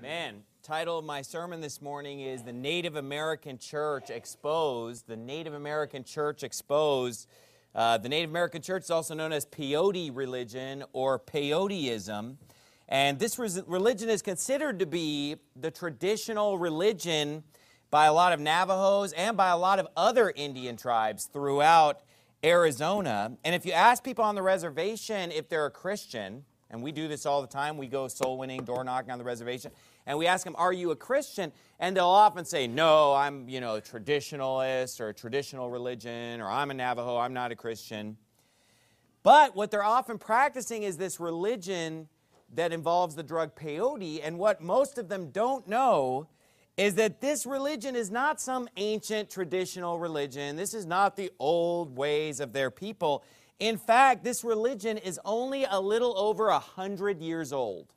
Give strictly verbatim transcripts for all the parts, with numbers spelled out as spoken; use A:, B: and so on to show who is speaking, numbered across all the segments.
A: Amen. Title of my sermon this morning is The Native American Church Exposed. The Native American Church Exposed. Uh, the Native American Church is also known as peyote religion or peyoteism. And this religion is considered to be the traditional religion by a lot of Navajos and by a lot of other Indian tribes throughout Arizona. And if you ask people on the reservation if they're a Christian, and we do this all the time, we go soul winning, door knocking on the reservation, and we ask them, are you a Christian? And they'll often say, no, I'm, you know, a traditionalist or a traditional religion, or I'm a Navajo, I'm not a Christian. But what they're often practicing is this religion that involves the drug peyote, and what most of them don't know is that this religion is not some ancient traditional religion. This is not the old ways of their people. In fact, this religion is only a little over a hundred years old.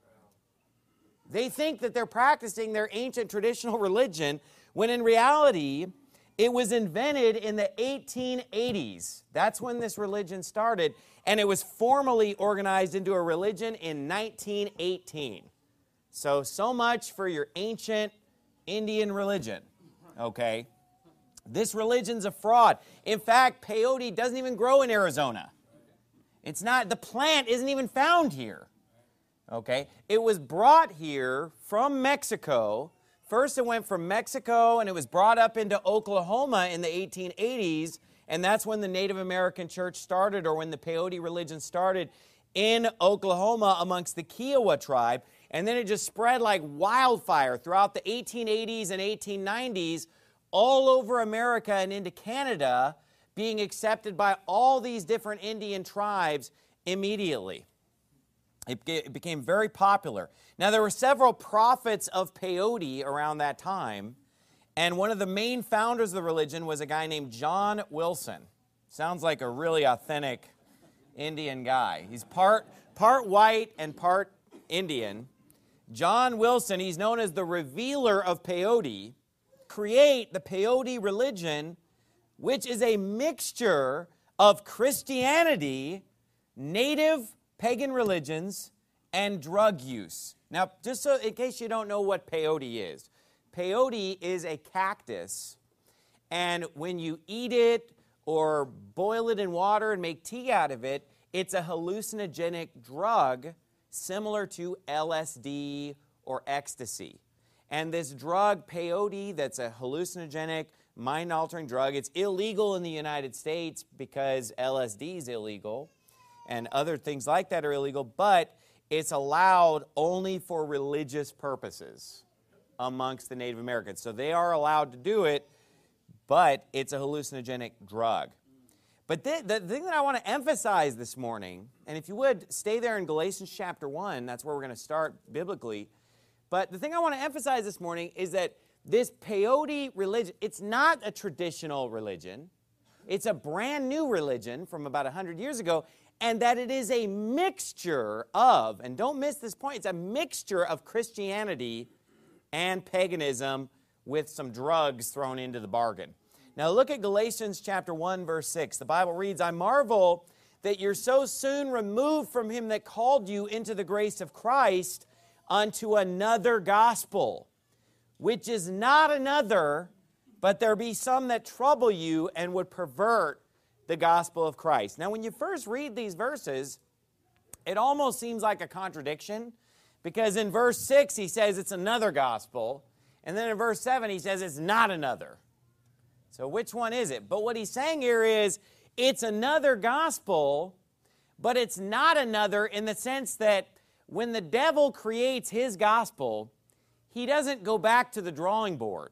A: They think that they're practicing their ancient traditional religion, when in reality, it was invented in the eighteen eighties. That's when this religion started, and it was formally organized into a religion in nineteen eighteen. So, so much for your ancient Indian religion, okay? This religion's a fraud. In fact, peyote doesn't even grow in Arizona. It's not, the plant isn't even found here, okay? It was brought here from Mexico. First, it went from Mexico, and it was brought up into Oklahoma in the eighteen eighties, and that's when the Native American Church started, or when the peyote religion started in Oklahoma amongst the Kiowa tribe. And then it just spread like wildfire throughout the eighteen eighties and eighteen nineties, all over America and into Canada, being accepted by all these different Indian tribes immediately. It, it became very popular. Now, there were several prophets of peyote around that time, and one of the main founders of the religion was a guy named John Wilson. Sounds like a really authentic Indian guy. He's part, part white and part Indian. John Wilson, he's known as the revealer of peyote, create the peyote religion, which is a mixture of Christianity, native pagan religions, and drug use. Now, just so in case you don't know what peyote is, peyote is a cactus, and when you eat it or boil it in water and make tea out of it, it's a hallucinogenic drug similar to L S D or ecstasy. And this drug, peyote, that's a hallucinogenic, mind-altering drug, it's illegal in the United States because L S D is illegal, and other things like that are illegal, but it's allowed only for religious purposes amongst the Native Americans. So they are allowed to do it, but it's a hallucinogenic drug. But the, the thing that I want to emphasize this morning, and if you would, stay there in Galatians chapter one, that's where we're going to start biblically. But the thing I want to emphasize this morning is that this peyote religion, it's not a traditional religion. It's a brand new religion from about one hundred years ago, and that it is a mixture of, and don't miss this point, it's a mixture of Christianity and paganism with some drugs thrown into the bargain. Now look at Galatians chapter one, verse six. The Bible reads, I marvel that you're so soon removed from him that called you into the grace of Christ unto another gospel, which is not another, but there be some that trouble you and would pervert the gospel of Christ. Now when you first read these verses, it almost seems like a contradiction, because in verse six he says it's another gospel, and then in verse seven he says it's not another. So which one is it? But what he's saying here is it's another gospel, but it's not another in the sense that when the devil creates his gospel, he doesn't go back to the drawing board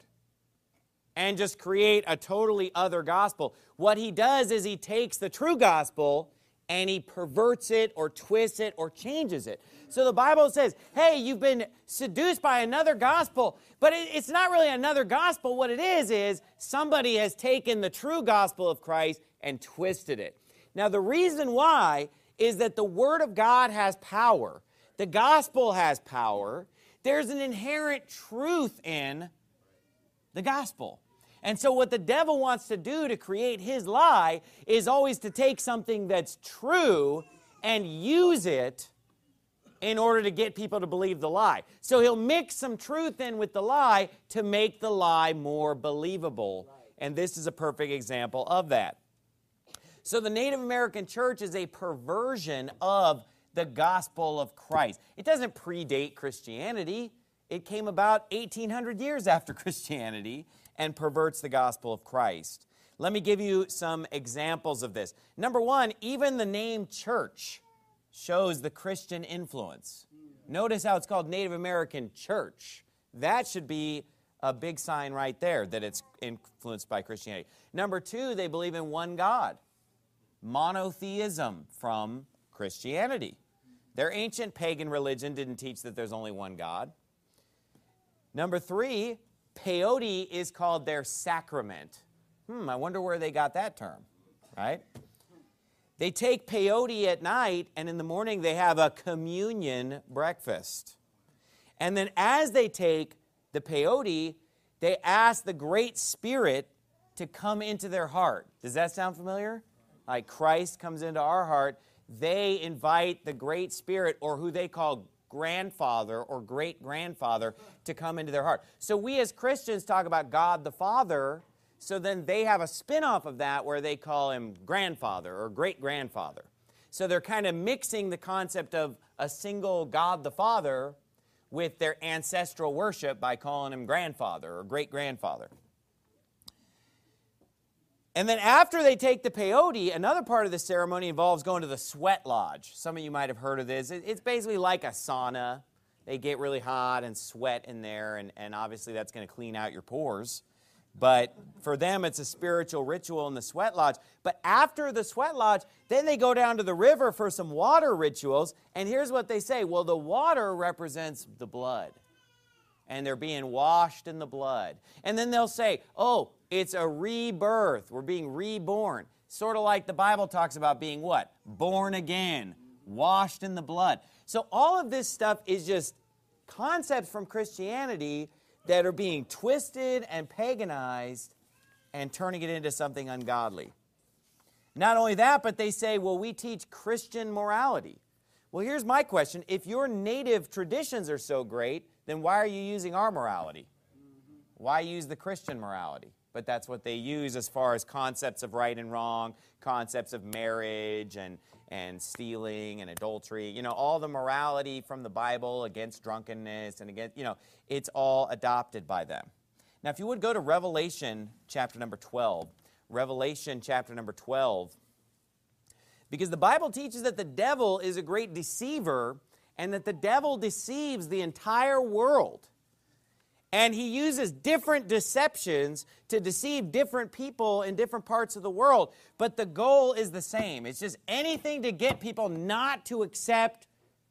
A: and just create a totally other gospel. What he does is he takes the true gospel and he perverts it or twists it or changes it. So the Bible says, hey, you've been seduced by another gospel, but it's not really another gospel. What it is is somebody has taken the true gospel of Christ and twisted it. Now the reason why is that the Word of God has power. The gospel has power. There's an inherent truth in the gospel. And so what the devil wants to do to create his lie is always to take something that's true and use it in order to get people to believe the lie. So he'll mix some truth in with the lie to make the lie more believable. And this is a perfect example of that. So the Native American church is a perversion of the gospel of Christ. It doesn't predate Christianity. It came about eighteen hundred years after Christianity and perverts the gospel of Christ. Let me give you some examples of this. Number one, even the name church shows the Christian influence. Notice how it's called Native American Church. That should be a big sign right there that it's influenced by Christianity. Number two, they believe in one God. Monotheism from Christianity. Their ancient pagan religion didn't teach that there's only one God. Number three, peyote is called their sacrament. Hmm, I wonder where they got that term, right? They take peyote at night, and in the morning they have a communion breakfast. And then as they take the peyote, they ask the Great Spirit to come into their heart. Does that sound familiar? Like Christ comes into our heart. They invite the Great Spirit, or who they call grandfather or great-grandfather, to come into their heart. So we as Christians talk about God the Father, so then they have a spin-off of that where they call him grandfather or great-grandfather. So they're kind of mixing the concept of a single God the Father with their ancestral worship by calling him grandfather or great-grandfather. And then after they take the peyote, another part of the ceremony involves going to the sweat lodge. Some of you might have heard of this. It's basically like a sauna. They get really hot and sweat in there, and, and obviously that's going to clean out your pores. But for them, it's a spiritual ritual in the sweat lodge. But after the sweat lodge, then they go down to the river for some water rituals. And here's what they say. Well, the water represents the blood. And they're being washed in the blood. And then they'll say, oh, it's a rebirth. We're being reborn. Sort of like the Bible talks about being what? Born again. Washed in the blood. So all of this stuff is just concepts from Christianity that are being twisted and paganized and turning it into something ungodly. Not only that, but they say, well, we teach Christian morality. Well, here's my question. If your native traditions are so great, then why are you using our morality? Why use the Christian morality? But that's what they use as far as concepts of right and wrong, concepts of marriage and, and stealing and adultery. You know, all the morality from the Bible against drunkenness and against, you know, it's all adopted by them. Now, if you would go to Revelation chapter number twelve. Revelation chapter number twelve. Because the Bible teaches that the devil is a great deceiver and that the devil deceives the entire world. And he uses different deceptions to deceive different people in different parts of the world. But the goal is the same. It's just anything to get people not to accept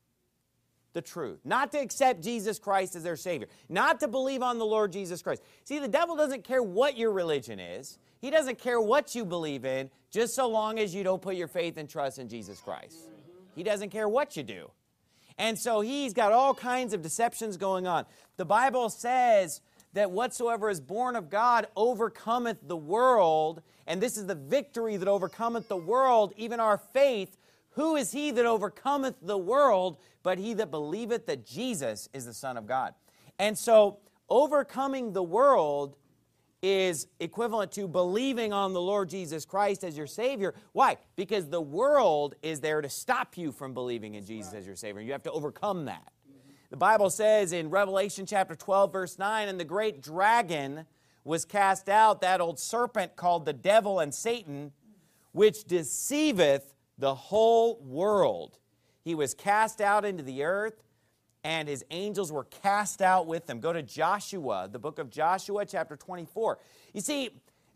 A: the truth. Not to accept Jesus Christ as their Savior. Not to believe on the Lord Jesus Christ. See, the devil doesn't care what your religion is. He doesn't care what you believe in, just so long as you don't put your faith and trust in Jesus Christ. He doesn't care what you do. And so he's got all kinds of deceptions going on. The Bible says that whatsoever is born of God overcometh the world, and this is the victory that overcometh the world, even our faith. Who is he that overcometh the world, but he that believeth that Jesus is the Son of God? And so overcoming the world is equivalent to believing on the Lord Jesus Christ as your Savior. Why? Because the world is there to stop you from believing in Jesus as your Savior. You have to overcome that. The Bible says in Revelation chapter twelve, verse nine, and the great dragon was cast out, that old serpent called the devil and Satan, which deceiveth the whole world. He was cast out into the earth, and his angels were cast out with them. Go to Joshua, the book of Joshua, chapter twenty-four. You see,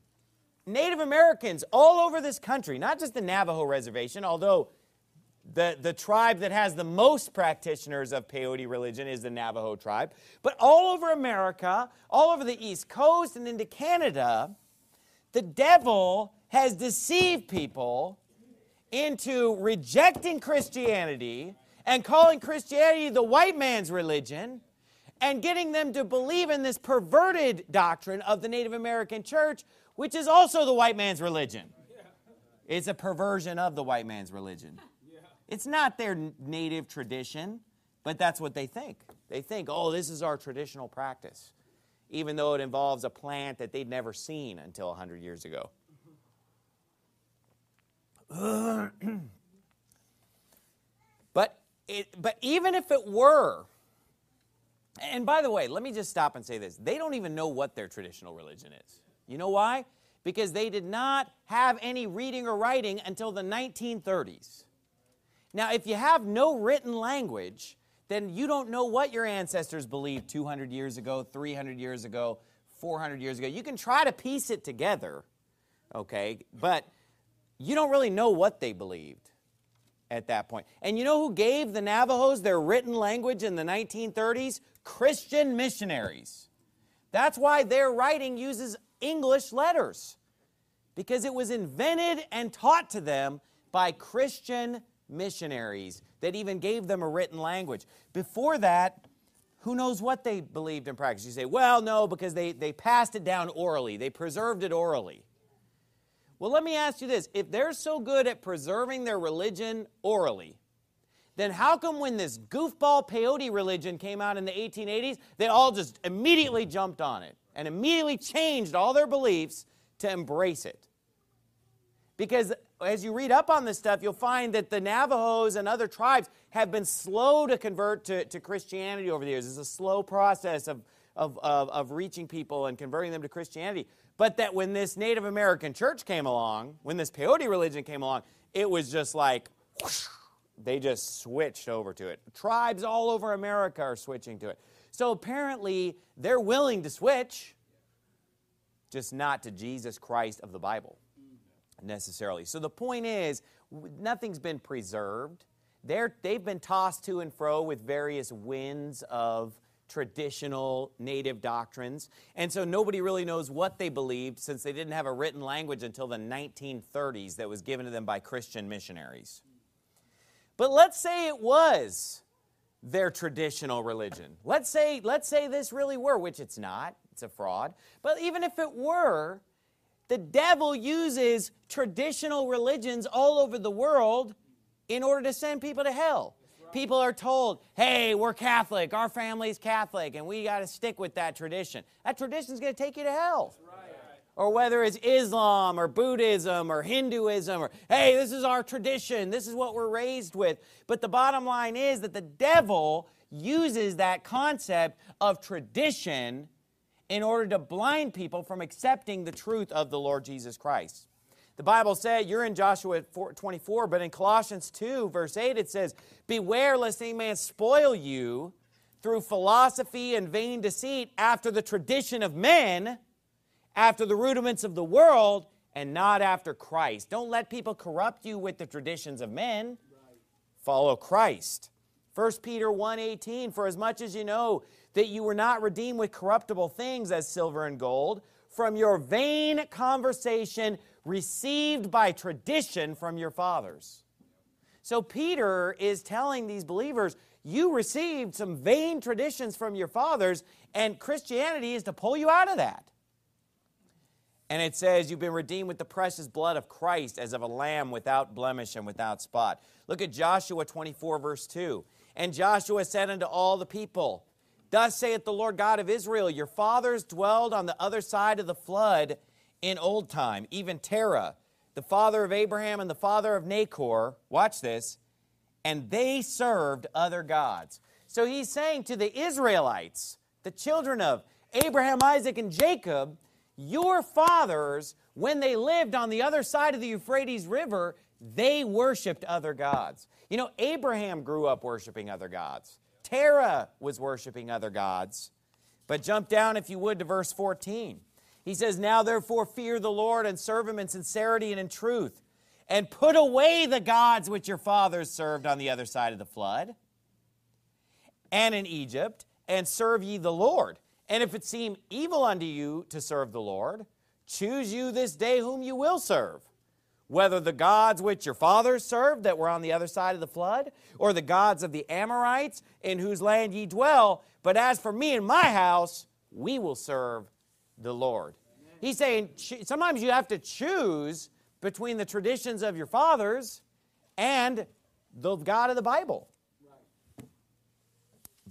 A: Native Americans all over this country, not just the Navajo reservation, although the, the tribe that has the most practitioners of peyote religion is the Navajo tribe, but all over America, all over the East Coast and into Canada, the devil has deceived people into rejecting Christianity and calling Christianity the white man's religion, and getting them to believe in this perverted doctrine of the Native American church, which is also the white man's religion. It's a perversion of the white man's religion. It's not their native tradition. But that's what they think. They think, oh, this is our traditional practice, even though it involves a plant that they'd never seen until one hundred years ago. but, it, but even if it were, and by the way, let me just stop and say this. They don't even know what their traditional religion is. You know why? Because they did not have any reading or writing until the nineteen thirties. Now, if you have no written language, then you don't know what your ancestors believed two hundred years ago, three hundred years ago, four hundred years ago. You can try to piece it together, okay, but you don't really know what they believed at that point. And you know who gave the Navajos their written language in the nineteen thirties? Christian missionaries. That's why their writing uses English letters, because it was invented and taught to them by Christian missionaries that even gave them a written language. Before that, who knows what they believed in practice? You say, well, no, because they, they passed it down orally. They preserved it orally. Well, let me ask you this. If they're so good at preserving their religion orally, then how come when this goofball peyote religion came out in the eighteen eighties, they all just immediately jumped on it and immediately changed all their beliefs to embrace it? Because as you read up on this stuff, you'll find that the Navajos and other tribes have been slow to convert to, to Christianity over the years. It's a slow process of, of, of, of reaching people and converting them to Christianity. But that when this Native American church came along, when this peyote religion came along, it was just like, whoosh, they just switched over to it. Tribes all over America are switching to it. So apparently, they're willing to switch, just not to Jesus Christ of the Bible necessarily. So the point is, nothing's been preserved. They're, they've been tossed to and fro with various winds of traditional native doctrines. And so nobody really knows what they believed, since they didn't have a written language until the nineteen thirties that was given to them by Christian missionaries. But let's say it was their traditional religion. Let's say, let's say this really were, which it's not. It's a fraud. But even if it were, the devil uses traditional religions all over the world in order to send people to hell. Right. People are told, hey, we're Catholic, our family's Catholic, and we got to stick with that tradition. That tradition's going to take you to hell. Right. Or whether it's Islam or Buddhism or Hinduism, or, hey, this is our tradition, this is what we're raised with. But the bottom line is that the devil uses that concept of tradition in order to blind people from accepting the truth of the Lord Jesus Christ. The Bible said, you're in Joshua twenty-four, but in Colossians two, verse eight, it says, beware lest any man spoil you through philosophy and vain deceit, after the tradition of men, after the rudiments of the world, and not after Christ. Don't let people corrupt you with the traditions of men. Right. Follow Christ. First Peter one eighteen, for as much as you know that you were not redeemed with corruptible things as silver and gold, from your vain conversation received by tradition from your fathers. So Peter is telling these believers, you received some vain traditions from your fathers, and Christianity is to pull you out of that. And it says, you've been redeemed with the precious blood of Christ, as of a lamb without blemish and without spot. Look at Joshua twenty-four, verse two. And Joshua said unto all the people, thus saith the Lord God of Israel, your fathers dwelled on the other side of the flood in old time, even Terah, the father of Abraham and the father of Nahor. Watch this. And they served other gods. So he's saying to the Israelites, the children of Abraham, Isaac, and Jacob, your fathers, when they lived on the other side of the Euphrates River, they worshiped other gods. You know, Abraham grew up worshiping other gods. Terah was worshiping other gods. But jump down, if you would, to verse fourteen. He says, now therefore fear the Lord and serve him in sincerity and in truth, and put away the gods which your fathers served on the other side of the flood and in Egypt, and serve ye the Lord. And if it seem evil unto you to serve the Lord, choose you this day whom you will serve, whether the gods which your fathers served that were on the other side of the flood, or the gods of the Amorites in whose land ye dwell. But as for me and my house, we will serve the Lord. Amen. He's saying sometimes you have to choose between the traditions of your fathers and the God of the Bible. Right.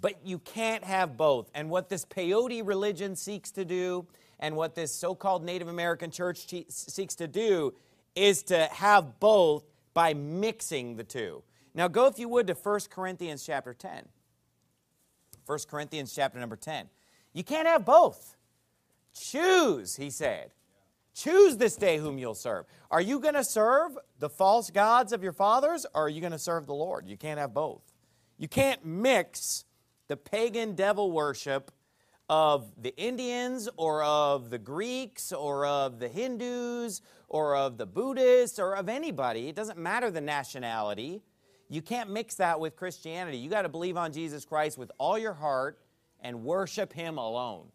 A: But you can't have both. And what this peyote religion seeks to do, and what this so-called Native American church che- seeks to do, is to have both by mixing the two. Now go, if you would, to First Corinthians chapter ten. First Corinthians chapter number ten. You can't have both. Choose, he said. Choose this day whom you'll serve. Are you going to serve the false gods of your fathers, or are you going to serve the Lord? You can't have both. You can't mix the pagan devil worship of the Indians or of the Greeks or of the Hindus or of the Buddhists or of anybody. It doesn't matter the nationality. You can't mix that with Christianity. You got to believe on Jesus Christ with all your heart and worship him alone.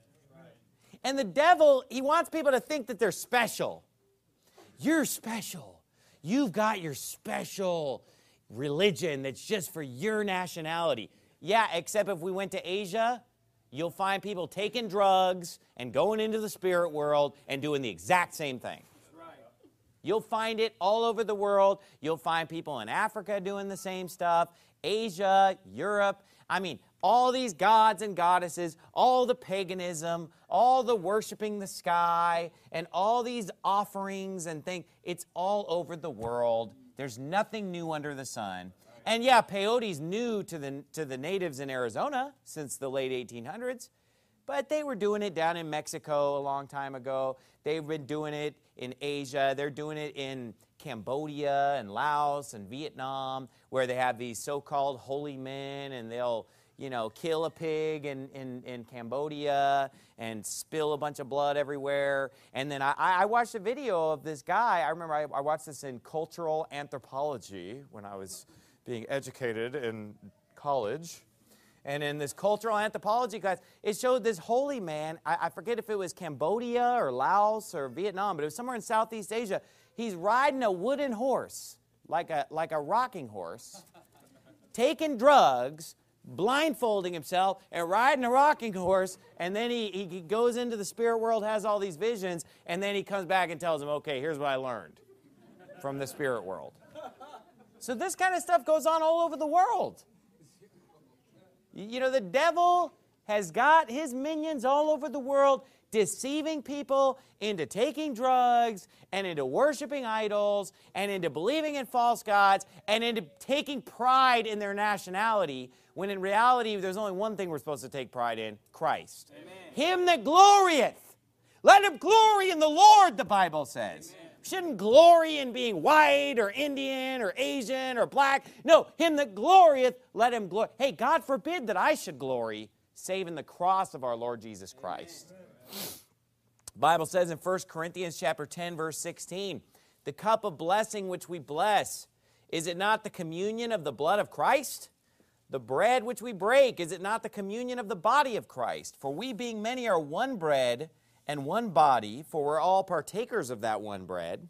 A: And the devil, he wants people to think that they're special. You're special. You've got your special religion that's just for your nationality. Yeah, except if we went to Asia, you'll find people taking drugs and going into the spirit world and doing the exact same thing. You'll find it all over the world. You'll find people in Africa doing the same stuff, Asia, Europe. I mean, all these gods and goddesses, all the paganism, all the worshiping the sky, and all these offerings and things, it's all over the world. There's nothing new under the sun. And yeah, peyote's new to the, to the natives in Arizona since the late eighteen hundreds, but they were doing it down in Mexico a long time ago. They've been doing it in Asia. They're doing it in Cambodia and Laos and Vietnam, where they have these so-called holy men, and they'll, you know, kill a pig in, in, in Cambodia and spill a bunch of blood everywhere. And then I, I watched a video of this guy. I remember I, I watched this in cultural anthropology when I was being educated in college. And in this cultural anthropology class, it showed this holy man. I, I forget if it was Cambodia or Laos or Vietnam, but it was somewhere in Southeast Asia. He's riding a wooden horse, like a, like a rocking horse, taking drugs, blindfolding himself, and riding a rocking horse, and then he, he goes into the spirit world, has all these visions, and then he comes back and tells them, okay, here's what I learned from the spirit world. So this kind of stuff goes on all over the world. You know, the devil has got his minions all over the world, deceiving people into taking drugs and into worshiping idols and into believing in false gods and into taking pride in their nationality, when in reality there's only one thing we're supposed to take pride in: Christ. Amen. Him that glorieth. Let him glory in the Lord, the Bible says. Amen. Shouldn't glory in being white or Indian or Asian or black. No, him that glorieth, let him glory. Hey, God forbid that I should glory, save in the cross of our Lord Jesus Christ. The Bible says in First Corinthians chapter ten, verse sixteen, the cup of blessing which we bless, is it not the communion of the blood of Christ? The bread which we break, is it not the communion of the body of Christ? For we being many are one bread and one body, for we're all partakers of that one bread.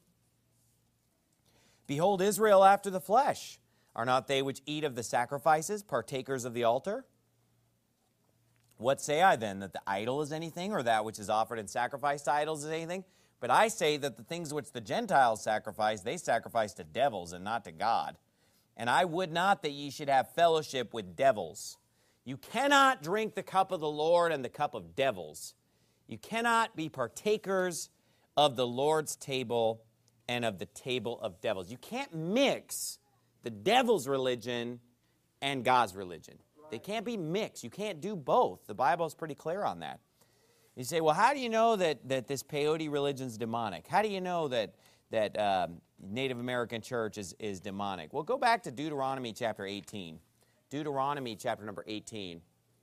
A: Behold Israel after the flesh. Are not they which eat of the sacrifices partakers of the altar? What say I then, that the idol is anything, or that which is offered in sacrifice to idols is anything? But I say that the things which the Gentiles sacrifice, they sacrifice to devils and not to God. And I would not that ye should have fellowship with devils. You cannot drink the cup of the Lord and the cup of devils. You cannot be partakers of the Lord's table and of the table of devils. You can't mix the devil's religion and God's religion. They can't be mixed. You can't do both. The Bible is pretty clear on that. You say, well, how do you know that, that this peyote religion is demonic? How do you know that, that um, Native American church is, is demonic? Well, go back to Deuteronomy chapter eighteen. Deuteronomy chapter number eighteen.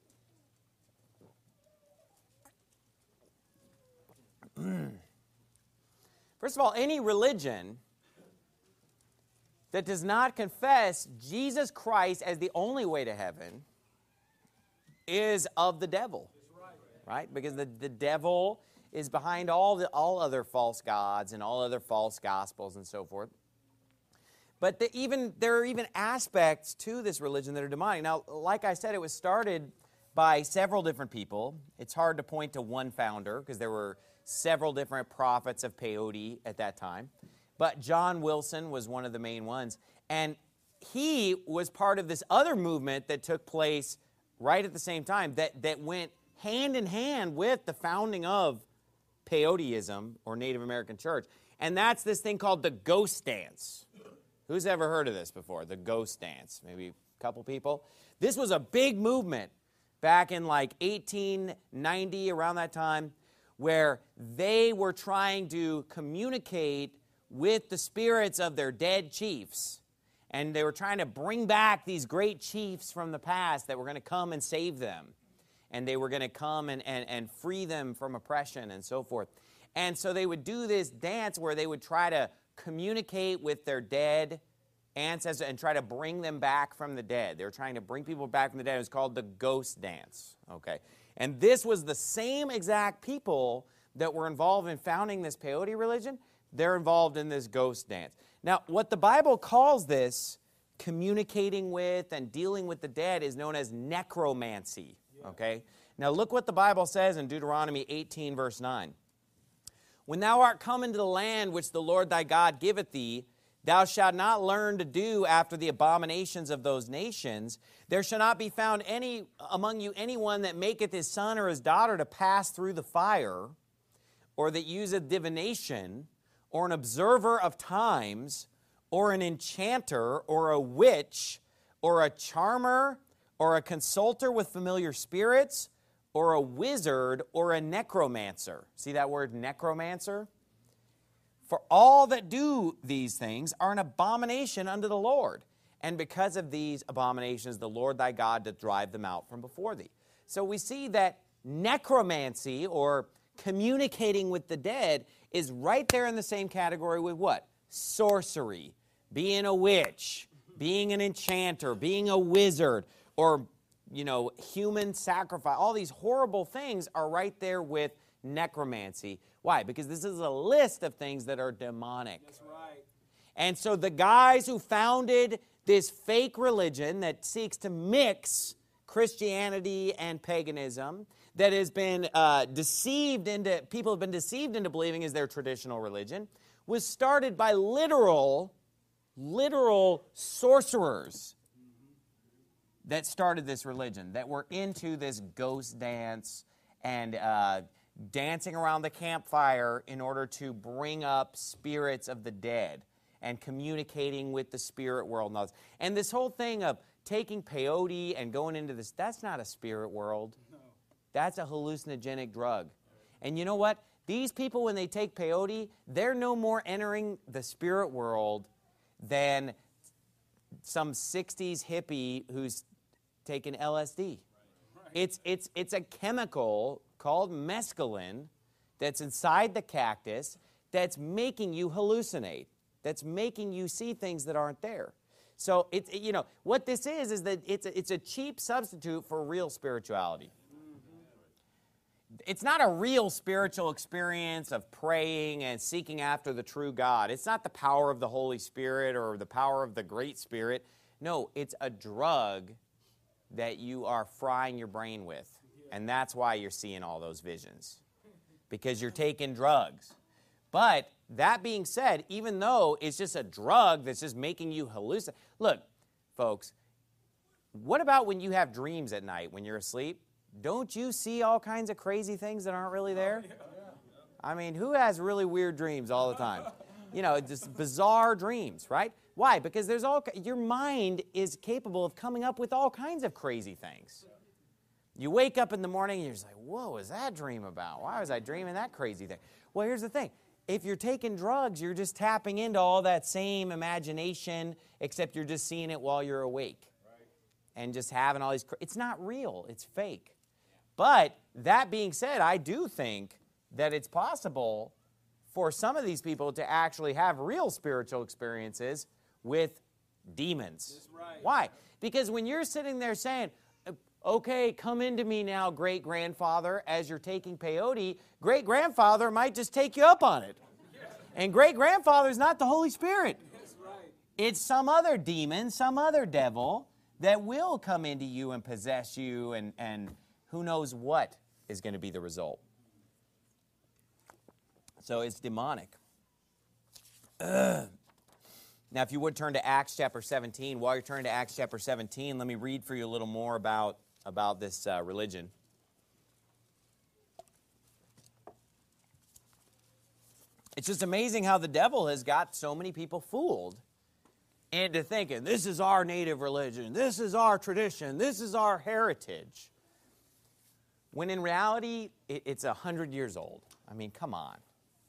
A: First of all, any religion that does not confess Jesus Christ as the only way to heaven is of the devil, right? Because the, the devil is behind all the all other false gods and all other false gospels and so forth. But the, even there are even aspects to this religion that are demonic. Now, like I said, it was started by several different people. It's hard to point to one founder because there were several different prophets of peyote at that time. But John Wilson was one of the main ones. And he was part of this other movement that took place right at the same time that, that went hand in hand with the founding of peyoteism, or Native American church. And that's this thing called the ghost dance. Who's ever heard of this before? The ghost dance. Maybe a couple people. This was a big movement back in like eighteen ninety, around that time, where they were trying to communicate with the spirits of their dead chiefs. And they were trying to bring back these great chiefs from the past that were going to come and save them. And they were going to come and, and, and free them from oppression and so forth. And so they would do this dance where they would try to communicate with their dead ancestors and try to bring them back from the dead. They were trying to bring people back from the dead. It was called the ghost dance. Okay. And this was the same exact people that were involved in founding this peyote religion. They're involved in this ghost dance. Now, what the Bible calls this, communicating with and dealing with the dead, is known as necromancy. Okay? Now, look what the Bible says in Deuteronomy eighteen, verse nine. When thou art come into the land which the Lord thy God giveth thee, thou shalt not learn to do after the abominations of those nations. There shall not be found any among you anyone that maketh his son or his daughter to pass through the fire, or that useth divination, or an observer of times, or an enchanter, or a witch, or a charmer, or a consulter with familiar spirits, or a wizard, or a necromancer. See that word necromancer? For all that do these things are an abomination unto the Lord. And because of these abominations, the Lord thy God doth drive them out from before thee. So we see that necromancy, or communicating with the dead, is right there in the same category with what? Sorcery, being a witch, being an enchanter, being a wizard, or, you know, human sacrifice. All these horrible things are right there with necromancy. Why? Because this is a list of things that are demonic.
B: That's right.
A: And so the guys who founded this fake religion that seeks to mix Christianity and paganism, that has been uh, deceived into, people have been deceived into believing is their traditional religion, was started by literal, literal sorcerers that started this religion, that were into this ghost dance and uh, dancing around the campfire in order to bring up spirits of the dead and communicating with the spirit world. And, all this. And this whole thing of taking peyote and going into this, that's not a spirit world.
B: No.
A: That's a hallucinogenic drug. And you know what? These people, when they take peyote, they're no more entering the spirit world than some sixties hippie who's taken L S D.
B: Right. Right.
A: It's, it's, it's a chemical called mescaline that's inside the cactus that's making you hallucinate, that's making you see things that aren't there. So, it's, you know, what this is is that it's a, it's a cheap substitute for real spirituality. It's not a real spiritual experience of praying and seeking after the true God. It's not the power of the Holy Spirit or the power of the Great Spirit. No, it's a drug that you are frying your brain with. And that's why you're seeing all those visions. Because you're taking drugs. But that being said, even though it's just a drug that's just making you hallucinate. Look, folks, what about when you have dreams at night when you're asleep? Don't you see all kinds of crazy things that aren't really there? I mean, who has really weird dreams all the time? You know, just bizarre dreams, right? Why? Because there's all your mind is capable of coming up with all kinds of crazy things. You wake up in the morning and you're just like, what was that dream about? Why was I dreaming that crazy thing? Well, here's the thing. If you're taking drugs, you're just tapping into all that same imagination, except you're just seeing it while you're awake. Right. And just having all these, it's not real, it's fake. But that being said, I do think that it's possible for some of these people to actually have real spiritual experiences with demons.
B: That's right.
A: Why? Because when you're sitting there saying, okay, come into me now, great-grandfather, as you're taking peyote, great-grandfather might just take you up on it. And great-grandfather is not the Holy Spirit.
B: That's right.
A: It's some other demon, some other devil that will come into you and possess you, and, and who knows what is going to be the result. So it's demonic. Ugh. Now, if you would turn to Acts chapter seventeen, while you're turning to Acts chapter seventeen, let me read for you a little more about about this uh, religion. It's just amazing how the devil has got so many people fooled into thinking, this is our native religion, this is our tradition, this is our heritage. When in reality, it, it's a hundred years old. I mean, come on.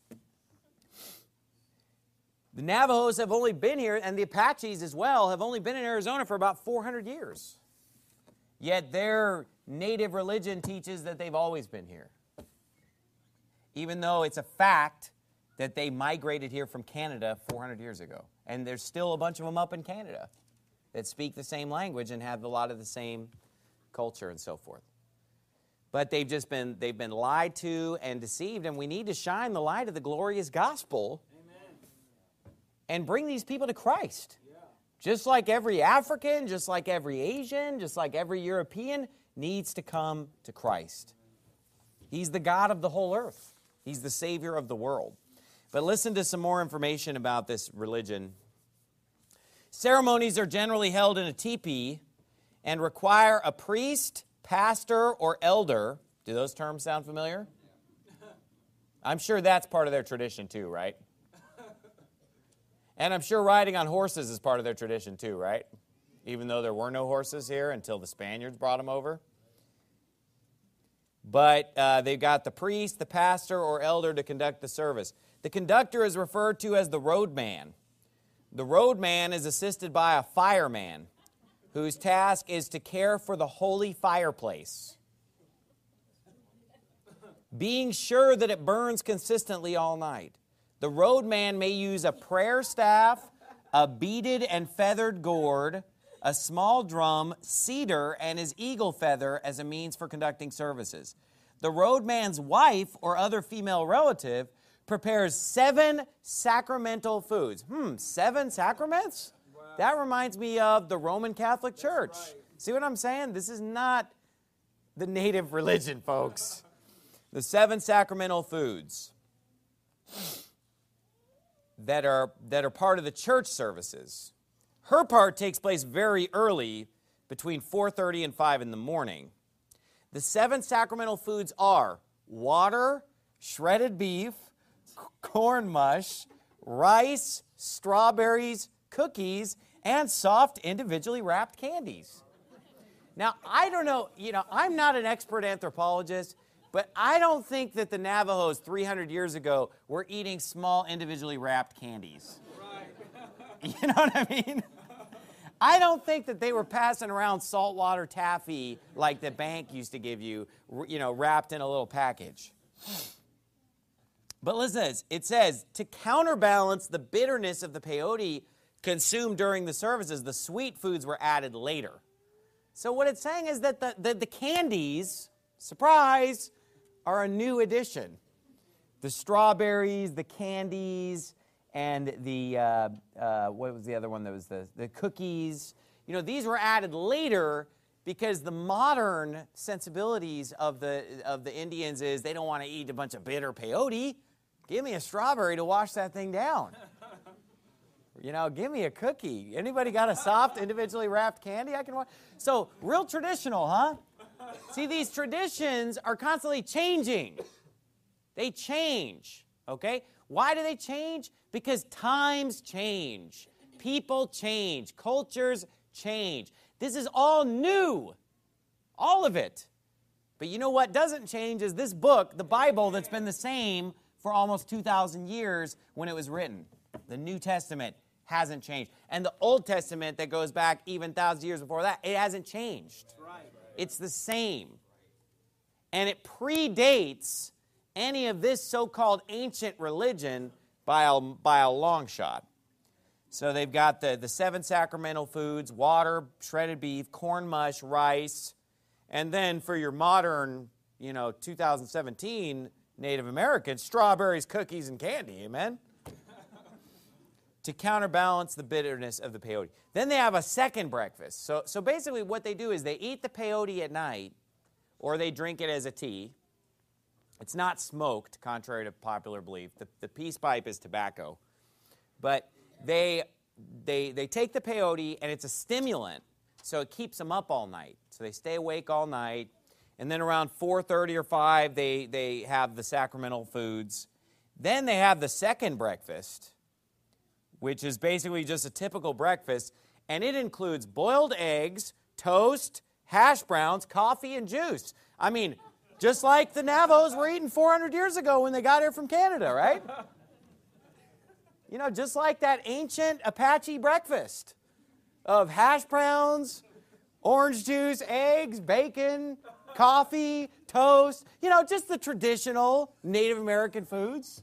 A: The Navajos have only been here, and the Apaches as well, have only been in Arizona for about four hundred years. Yet their native religion teaches that they've always been here. Even though it's a fact that they migrated here from Canada four hundred years ago. And there's still a bunch of them up in Canada that speak the same language and have a lot of the same culture and so forth. But they've just been, they've been lied to and deceived, and we need to shine the light of the glorious gospel. Amen. And bring these people to Christ. Yeah. Just like every African, just like every Asian, just like every European needs to come to Christ. He's the God of the whole earth. He's the Savior of the world. But listen to some more information about this religion. Ceremonies are generally held in a teepee and require a priest, pastor, or elder. Do those terms sound familiar? I'm sure that's part of their tradition too, right? And I'm sure riding on horses is part of their tradition too, right? Even though there were no horses here until the Spaniards brought them over. But uh, they've got the priest, the pastor, or elder to conduct the service. The conductor is referred to as the roadman. The roadman is assisted by a fireman, whose task is to care for the holy fireplace, being sure that it burns consistently all night. The roadman may use a prayer staff, a beaded and feathered gourd, a small drum, cedar, and his eagle feather as a means for conducting services. The roadman's wife or other female relative prepares seven sacramental foods. Hmm, seven sacraments? Wow. That reminds me of the Roman Catholic Church. Right. See what I'm saying? This is not the native religion, folks. The seven sacramental foods that are, that are part of the church services. Her part takes place very early, between four thirty and five in the morning. The seven sacramental foods are water, shredded beef, corn mush, rice, strawberries, cookies, and soft individually wrapped candies. Now, I don't know, you know, I'm not an expert anthropologist, but I don't think that the Navajos three hundred years ago were eating small individually wrapped candies. Right. You know what I mean? I don't think that they were passing around saltwater taffy like the bank used to give you, you know, wrapped in a little package. But listen, it says, to counterbalance the bitterness of the peyote consumed during the services, the sweet foods were added later. So what it's saying is that the, the, the candies, surprise, are a new addition. The strawberries, the candies, and the, uh, uh, what was the other one that was the, the cookies? You know, these were added later because the modern sensibilities of the, of the Indians is they don't want to eat a bunch of bitter peyote. Give me a strawberry to wash that thing down. You know, give me a cookie. Anybody got a soft, individually wrapped candy I can wash? So, real traditional, huh? See, these traditions are constantly changing. They change, okay? Why do they change? Because times change. People change. Cultures change. This is all new. All of it. But you know what doesn't change is this book, the Bible, that's been the same for almost two thousand years when it was written. The New Testament hasn't changed. And the Old Testament that goes back even thousands of years before that, it hasn't changed. It's the same. And it predates any of this so-called ancient religion by a, by a long shot. So they've got the, the seven sacramental foods, water, shredded beef, corn mush, rice, and then for your modern, you know, two thousand seventeen Native Americans, strawberries, cookies, and candy, amen? To counterbalance the bitterness of the peyote. Then they have a second breakfast. So, so basically what they do is they eat the peyote at night, or they drink it as a tea. It's not smoked, contrary to popular belief. The, the peace pipe is tobacco. But they, they, they take the peyote, and it's a stimulant, so it keeps them up all night. So they stay awake all night. And then around four thirty or five, they, they have the sacramental foods. Then they have the second breakfast, which is basically just a typical breakfast. And it includes boiled eggs, toast, hash browns, coffee, and juice. I mean, just like the Navajos were eating four hundred years ago when they got here from Canada, right? You know, just like that ancient Apache breakfast of hash browns, orange juice, eggs, bacon, coffee, toast. You know, just the traditional Native American foods.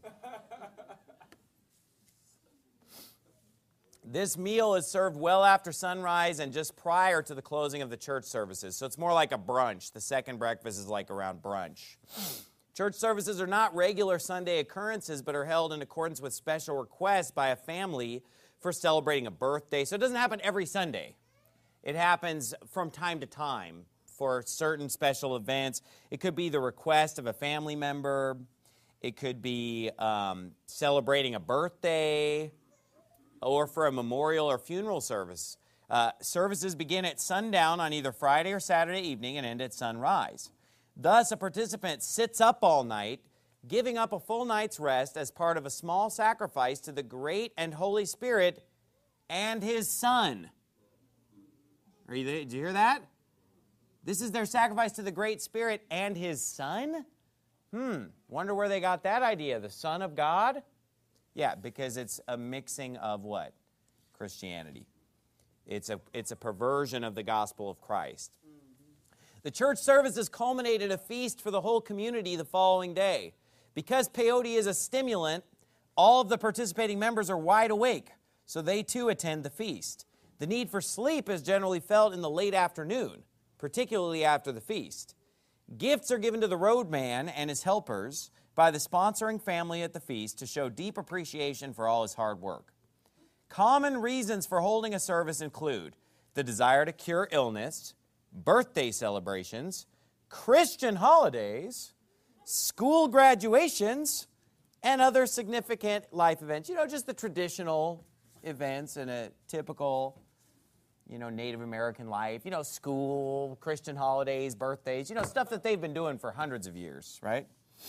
A: This meal is served well after sunrise and just prior to the closing of the church services. So it's more like a brunch. The second breakfast is like around brunch. Church services are not regular Sunday occurrences, but are held in accordance with special requests by a family for celebrating a birthday. So it doesn't happen every Sunday. It happens from time to time for certain special events. It could be the request of a family member. It could be um, celebrating a birthday, or for a memorial or funeral service. Uh, services begin at sundown on either Friday or Saturday evening and end at sunrise. Thus, a participant sits up all night, giving up a full night's rest as part of a small sacrifice to the great and Holy Spirit and His Son. Are you there? Did you hear that? This is their sacrifice to the Great Spirit and His Son? Hmm, wonder where they got that idea. The Son of God? Yeah, because it's a mixing of what? Christianity. It's a, it's a perversion of the gospel of Christ. The church services culminate in a feast for the whole community the following day. Because peyote is a stimulant, all of the participating members are wide awake, so they too attend the feast. The need for sleep is generally felt in the late afternoon, particularly after the feast. Gifts are given to the roadman and his helpers by the sponsoring family at the feast to show deep appreciation for all his hard work. Common reasons for holding a service include the desire to cure illness, birthday celebrations, Christian holidays, school graduations, and other significant life events. You know, just the traditional events in a typical, you know, Native American life. You know, school, Christian holidays, birthdays, you know, stuff that they've been doing for hundreds of years, right?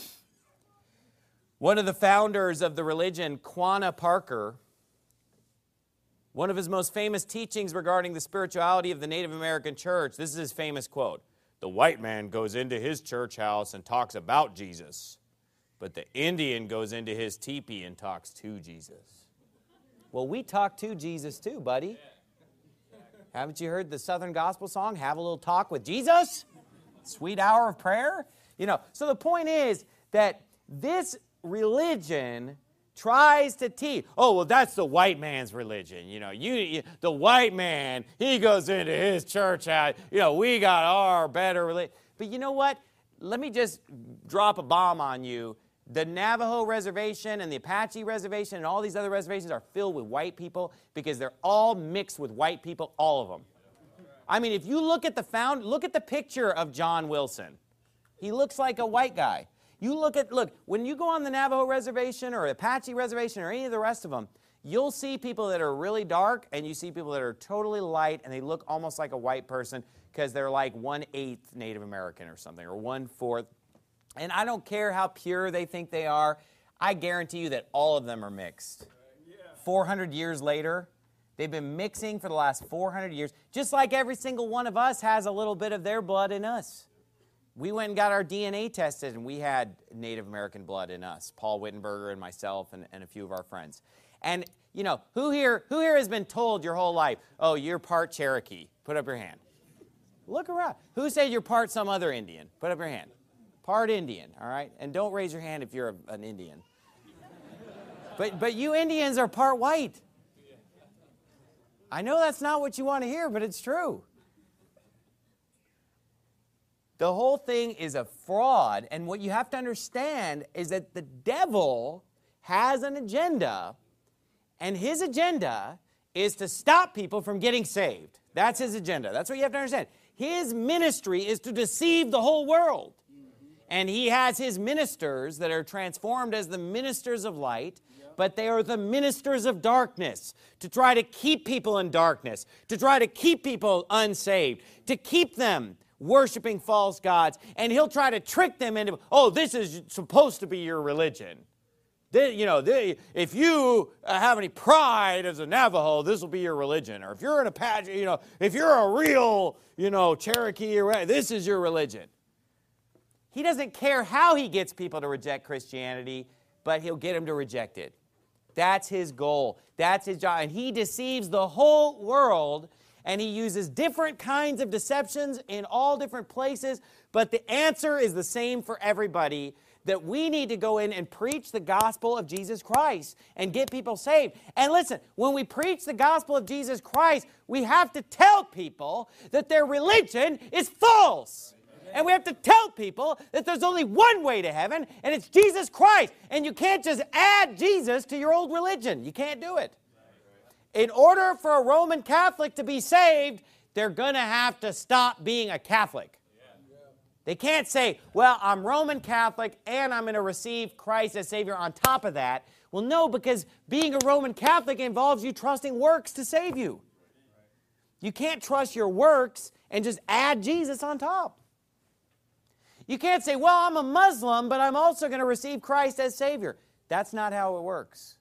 A: One of the founders of the religion, Quanah Parker, one of his most famous teachings regarding the spirituality of the Native American church, this is his famous quote: "The white man goes into his church house and talks about Jesus, but the Indian goes into his teepee and talks to Jesus." Well, we talk to Jesus too, buddy. Haven't you heard the Southern gospel song, "Have a Little Talk with Jesus"? Sweet hour of prayer. You know, so the point is that this religion tries to teach, oh, well, that's the white man's religion. You know, you, you the white man, he goes into his church house. You know, we got our better religion. But you know what? Let me just drop a bomb on you. The Navajo reservation and the Apache reservation and all these other reservations are filled with white people because they're all mixed with white people, all of them. I mean, if you look at the found, look at the picture of John Wilson. He looks like a white guy. You look at, look, when you go on the Navajo reservation or Apache reservation or any of the rest of them, you'll see people that are really dark and you see people that are totally light and they look almost like a white person because they're like one-eighth Native American or something, or one-fourth. And I don't care how pure they think they are. I guarantee you that all of them are mixed. four hundred years later, they've been mixing for the last four hundred years, just like every single one of us has a little bit of their blood in us. We went and got our D N A tested, and we had Native American blood in us. Paul Wittenberger and myself and, and a few of our friends. And, you know, who here, who here has been told your whole life, oh, you're part Cherokee? Put up your hand. Look around. Who said you're part some other Indian? Put up your hand. Part Indian, all right? And don't raise your hand if you're a, an Indian. But, but you Indians are part white. I know that's not what you want to hear, but it's true. The whole thing is a fraud, and what you have to understand is that the devil has an agenda, and his agenda is to stop people from getting saved. That's his agenda. That's what you have to understand. His ministry is to deceive the whole world. And he has his ministers that are transformed as the ministers of light, but they are the ministers of darkness, to try to keep people in darkness, to try to keep people unsaved, to keep them worshiping false gods. And he'll try to trick them into, oh, this is supposed to be your religion. They, you know, they, if you uh, have any pride as a Navajo, this will be your religion. Or if you're an Apache, you know, if you're a real, you know, Cherokee, or this is your religion. He doesn't care how he gets people to reject Christianity, but he'll get them to reject it. That's his goal. That's his job. And he deceives the whole world, and he uses different kinds of deceptions in all different places, but the answer is the same for everybody, that we need to go in and preach the gospel of Jesus Christ and get people saved. And listen, when we preach the gospel of Jesus Christ, we have to tell people that their religion is false. And we have to tell people that there's only one way to heaven, and it's Jesus Christ. And you can't just add Jesus to your old religion. You can't do it. In order for a Roman Catholic to be saved, they're going to have to stop being a Catholic. They can't say, well, I'm Roman Catholic and I'm going to receive Christ as Savior on top of that. Well, no, because being a Roman Catholic involves you trusting works to save you. You can't trust your works and just add Jesus on top. You can't say, well, I'm a Muslim, but I'm also going to receive Christ as Savior. That's not how it works.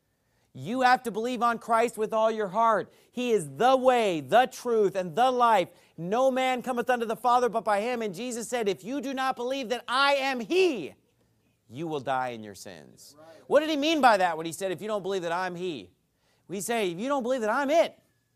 A: You have to believe on Christ with all your heart. He is the way, the truth, and the life. No man cometh unto the Father but by Him. And Jesus said, if you do not believe that I am He, you will die in your sins. Right. What did He mean by that when He said, if you don't believe that I'm He? We say, if you don't believe that I'm it.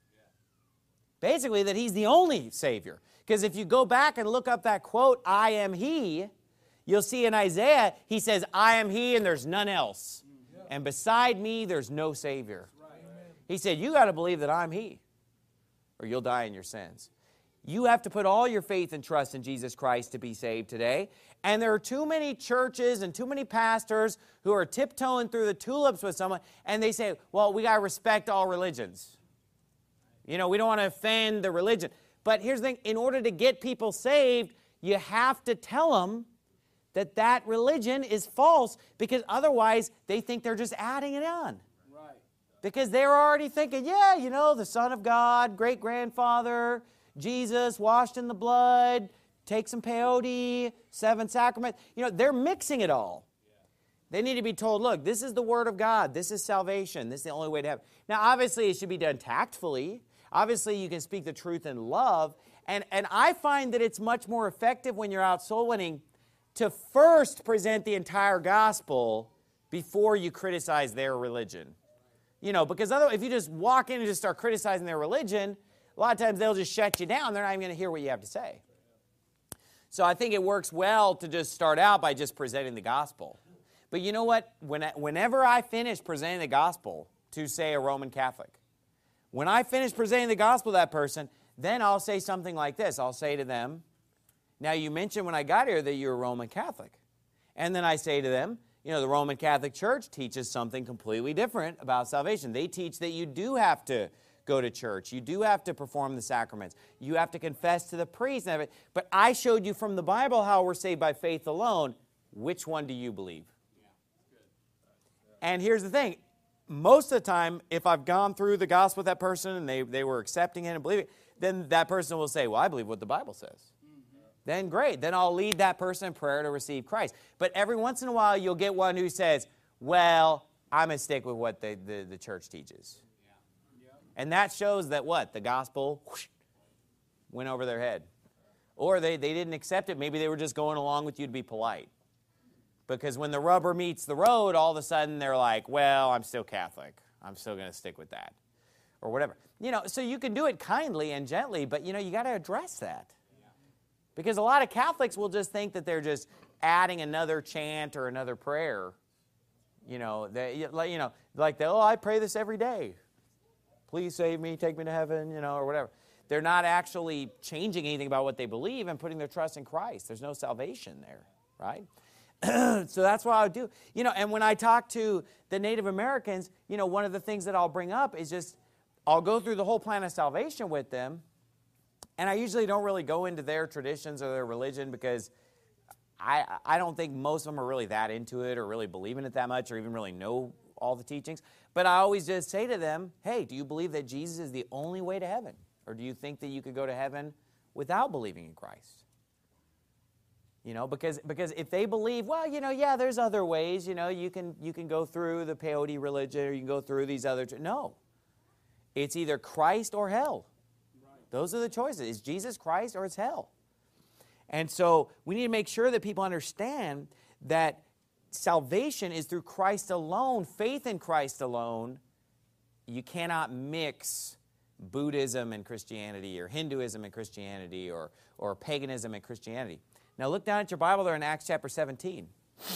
A: Yeah. Basically, that He's the only Savior. Because if you go back and look up that quote, I am He, you'll see in Isaiah, He says, I am He and there's none else. And beside me, there's no Savior. He said, you got to believe that I'm He, or you'll die in your sins. You have to put all your faith and trust in Jesus Christ to be saved today. And there are too many churches and too many pastors who are tiptoeing through the tulips with someone, and they say, well, we got to respect all religions. You know, we don't want to offend the religion. But here's the thing, in order to get people saved, you have to tell them that that religion is false, because otherwise they think they're just adding it on. Right. Because they're already thinking, yeah, you know, the Son of God, great-grandfather, Jesus, washed in the blood, take some peyote, seven sacraments. You know, they're mixing it all. Yeah. They need to be told, look, this is the Word of God. This is salvation. This is the only way to have it. Now, obviously, it should be done tactfully. Obviously, you can speak the truth in love. And, and I find that it's much more effective when you're out soul winning to first present the entire gospel before you criticize their religion. You know, because otherwise, if you just walk in and just start criticizing their religion, a lot of times they'll just shut you down. They're not even going to hear what you have to say. So I think it works well to just start out by just presenting the gospel. But you know what? When, whenever I finish presenting the gospel to, say, a Roman Catholic, when I finish presenting the gospel to that person, then I'll say something like this. I'll say to them, now, you mentioned when I got here that you're a Roman Catholic. And then I say to them, you know, the Roman Catholic Church teaches something completely different about salvation. They teach that you do have to go to church. You do have to perform the sacraments. You have to confess to the priest. But I showed you from the Bible how we're saved by faith alone. Which one do you believe? And here's the thing. Most of the time, if I've gone through the gospel with that person and they, they were accepting it and believing it, then that person will say, well, I believe what the Bible says. Then great. Then I'll lead that person in prayer to receive Christ. But every once in a while, you'll get one who says, well, I'm going to stick with what the, the, the church teaches. Yeah. Yeah. And that shows that what? The gospel whoosh, went over their head. Or they, they didn't accept it. Maybe they were just going along with you to be polite. Because when the rubber meets the road, all of a sudden they're like, well, I'm still Catholic. I'm still going to stick with that. Or whatever. You know, so you can do it kindly and gently, but, you know, you got to address that. Because a lot of Catholics will just think that they're just adding another chant or another prayer. You know, they, you know, like, they, oh, I pray this every day. Please save me, take me to heaven, you know, or whatever. They're not actually changing anything about what they believe and putting their trust in Christ. There's no salvation there, right? So that's what I would do. You know, and when I talk to the Native Americans, you know, one of the things that I'll bring up is just, I'll go through the whole plan of salvation with them. And I usually don't really go into their traditions or their religion because I, I don't think most of them are really that into it or really believe in it that much or even really know all the teachings. But I always just say to them, hey, do you believe that Jesus is the only way to heaven? Or do you think that you could go to heaven without believing in Christ? You know, because because if they believe, well, you know, yeah, there's other ways, you know, you can you can go through the peyote religion or you can go through these other... No. It's either Christ or hell. Right. Those are the choices. It's Jesus Christ or it's hell. And so we need to make sure that people understand that salvation is through Christ alone, faith in Christ alone. You cannot mix Buddhism and Christianity or Hinduism and Christianity or, or paganism and Christianity. Now look down at your Bible there in Acts chapter seventeen.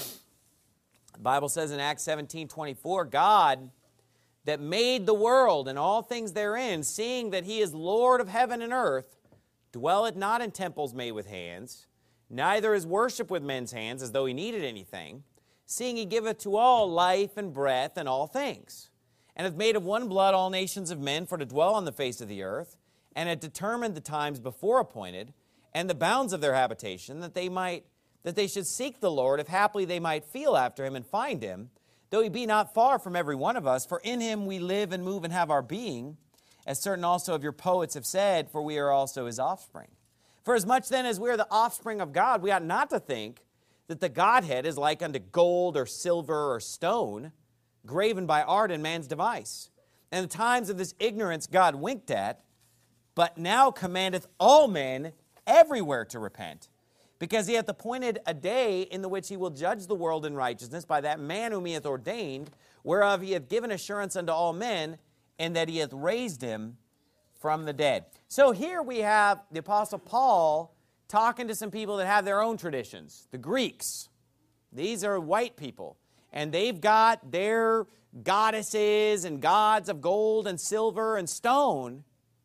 A: The Bible says in Acts seventeen twenty-four, God that made the world and all things therein, seeing that he is Lord of heaven and earth, dwelleth not in temples made with hands, neither is worship with men's hands as though he needed anything, seeing he giveth to all life and breath and all things, and hath made of one blood all nations of men for to dwell on the face of the earth, and hath determined the times before appointed, and the bounds of their habitation, that they might that they should seek the Lord, if haply they might feel after him and find him, though he be not far from every one of us, for in him we live and move and have our being, as certain also of your poets have said, for we are also his offspring. For as much then as we are the offspring of God, we ought not to think that the Godhead is like unto gold or silver or stone, graven by art and man's device. And the times of this ignorance God winked at, but now commandeth all men everywhere to repent, because he hath appointed a day in the which he will judge the world in righteousness by that man whom he hath ordained, whereof he hath given assurance unto all men, and that he hath raised him from the dead. So here we have the Apostle Paul talking to some people that have their own traditions, the Greeks. These are white people, and they've got their goddesses and gods of gold and silver and stone,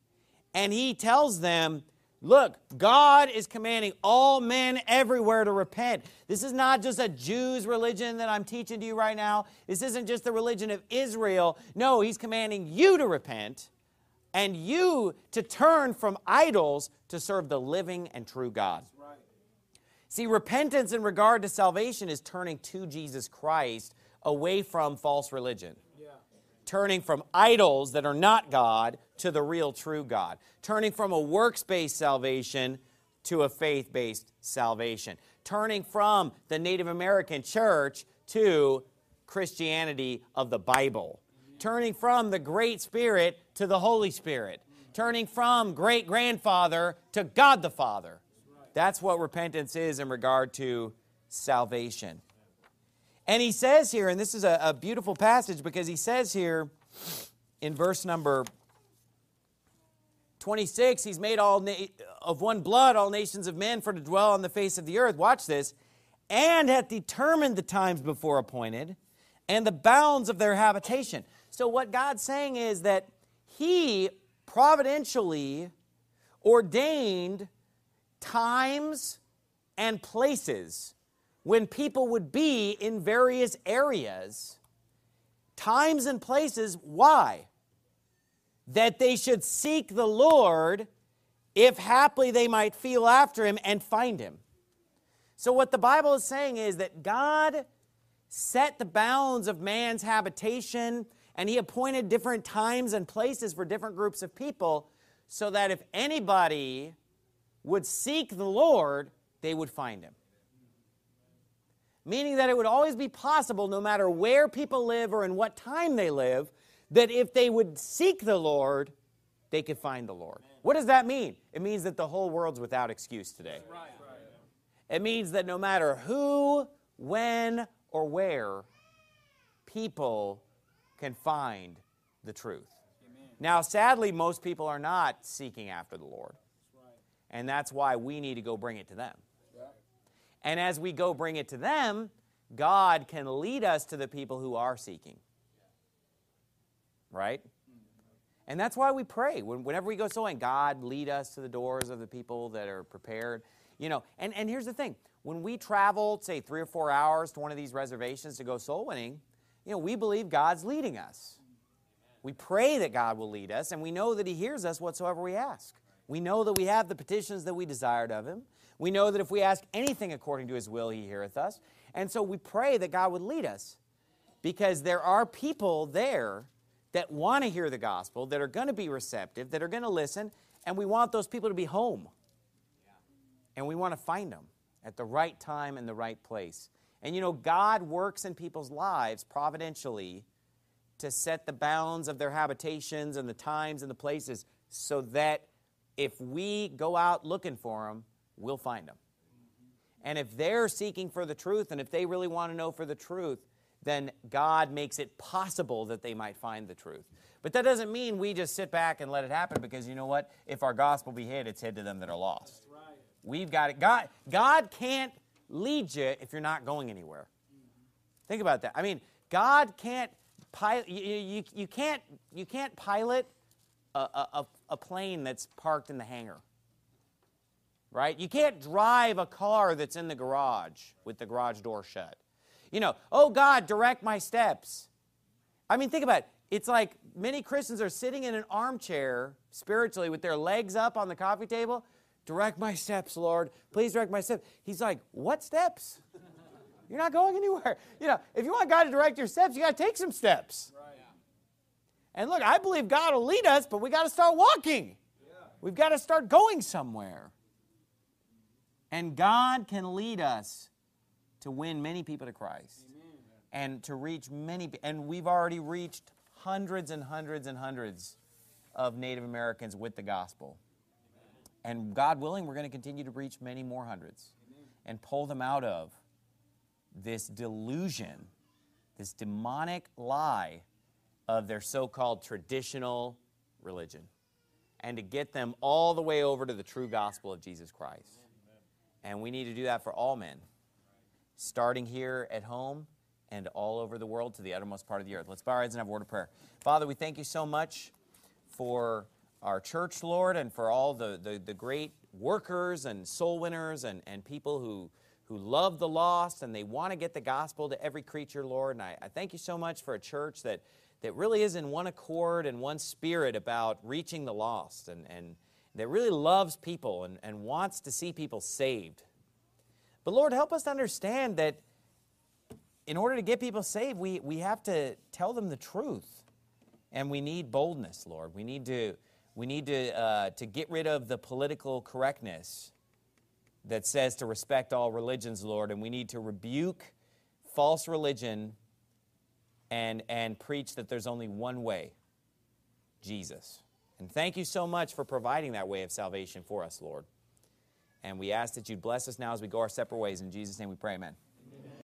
A: and he tells them, look, God is commanding all men everywhere to repent. This is not just a Jews' religion that I'm teaching to you right now. This isn't just the religion of Israel. No, he's commanding you to repent and you to turn from idols to serve the living and true God. Right. See, repentance in regard to salvation is turning to Jesus Christ away from false religion. Turning from idols that are not God to the real true God. Turning from a works-based salvation to a faith-based salvation. Turning from the Native American church to Christianity of the Bible. Turning from the Great Spirit to the Holy Spirit. Turning from great-grandfather to God the Father. That's what repentance is in regard to salvation. And he says here, and this is a, a beautiful passage because he says here in verse number twenty-six, he's made all na- of one blood all nations of men for to dwell on the face of the earth. Watch this. And hath determined the times before appointed and the bounds of their habitation. So what God's saying is that he providentially ordained times and places when people would be in various areas, times and places. Why? That they should seek the Lord, if haply they might feel after him and find him. So what the Bible is saying is that God set the bounds of man's habitation, and he appointed different times and places for different groups of people, so that if anybody would seek the Lord, they would find him. Meaning that it would always be possible, no matter where people live or in what time they live, that if they would seek the Lord, they could find the Lord. What does that mean? It means that the whole world's without excuse today. It means that no matter who, when, or where, people can find the truth. Now, sadly, most people are not seeking after the Lord. And that's why we need to go bring it to them. And as we go bring it to them, God can lead us to the people who are seeking. Right? And that's why we pray. Whenever we go sowing, God, lead us to the doors of the people that are prepared. You know, and, and here's the thing. When we travel, say, three or four hours to one of these reservations to go soul winning, you know, we believe God's leading us. We pray that God will lead us, and we know that he hears us whatsoever we ask. We know that we have the petitions that we desired of him. We know that if we ask anything according to his will, he heareth us. And so we pray that God would lead us, because there are people there that want to hear the gospel, that are going to be receptive, that are going to listen, and we want those people to be home. And we want to find them at the right time and the right place. And you know, God works in people's lives providentially to set the bounds of their habitations and the times and the places so that if we go out looking for them, we'll find them. And if they're seeking for the truth, and if they really want to know for the truth, then God makes it possible that they might find the truth. But that doesn't mean we just sit back and let it happen, because you know what? If our gospel be hid, it's hid to them that are lost. Right. We've got it. God, God can't lead you if you're not going anywhere. Mm-hmm. Think about that. I mean, God can't pilot. You, you, you can't you can't pilot a, a, a plane that's parked in the hangar. Right? You can't drive a car that's in the garage with the garage door shut. You know, oh God, direct my steps. I mean, think about it. It's like many Christians are sitting in an armchair spiritually with their legs up on the coffee table. Direct my steps, Lord. Please direct my steps. He's like, what steps? You're not going anywhere. You know, if you want God to direct your steps, you got to take some steps. Right. And look, I believe God will lead us, but we got to start walking. Yeah. We've got to start going somewhere. And God can lead us to win many people to Christ. Amen. And to reach many, and we've already reached hundreds and hundreds and hundreds of Native Americans with the gospel. Amen. And God willing, we're going to continue to reach many more hundreds. Amen. And pull them out of this delusion, this demonic lie of their so-called traditional religion, and to get them all the way over to the true gospel of Jesus Christ. Amen. And we need to do that for all men, starting here at home and all over the world to the uttermost part of the earth. Let's bow our heads and have a word of prayer. Father, we thank you so much for our church, Lord, and for all the, the, the great workers and soul winners and, and people who, who love the lost and they want to get the gospel to every creature, Lord. And I, I thank you so much for a church that, that really is in one accord and one spirit about reaching the lost, and, and that really loves people and, and wants to see people saved. But Lord, help us to understand that in order to get people saved, we, we have to tell them the truth. And we need boldness, Lord. We need to, we need to, uh, to get rid of the political correctness that says to respect all religions, Lord. And we need to rebuke false religion and, and preach that there's only one way, Jesus. And thank you so much for providing that way of salvation for us, Lord. And we ask that you'd bless us now as we go our separate ways. In Jesus' name we pray, amen.